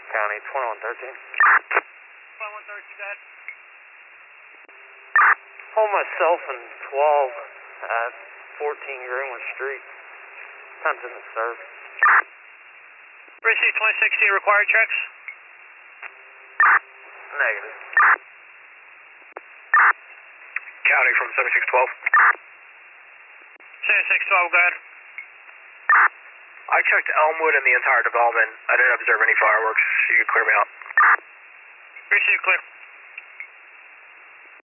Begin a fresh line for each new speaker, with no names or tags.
County, 2113.
2113, go ahead.
Hold myself in 12 at 14 Greenwood Street. Attempting to serve.
Receive 2016 required checks.
Negative.
County from 7612. 7612, go ahead. I checked Elmwood and the entire development. I didn't observe any fireworks. You can clear me out. Receive clear.